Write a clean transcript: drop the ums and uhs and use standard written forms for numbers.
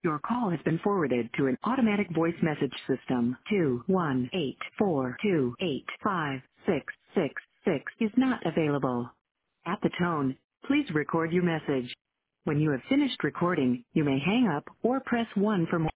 Your call has been forwarded to an automatic voice message system. 21842856666 is not available. At the tone, please record your message. When you have finished recording, you may hang up or press 1 for more.